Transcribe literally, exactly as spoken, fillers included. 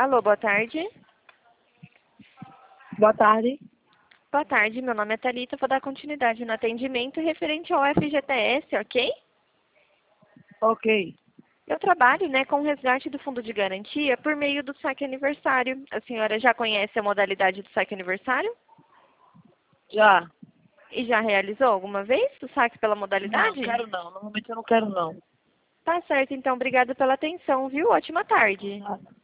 Alô, boa tarde. Boa tarde. Boa tarde, meu nome é Thalita, vou dar continuidade no atendimento referente ao F G T S, ok? Ok. Eu trabalho, né, com o resgate do fundo de garantia por meio do saque aniversário. A senhora já conhece a modalidade do saque aniversário? Já. E já realizou alguma vez o saque pela Não, modalidade? quero não. Normalmente eu não quero não. Tá certo, então, obrigada pela atenção, viu? Ótima tarde. Ah.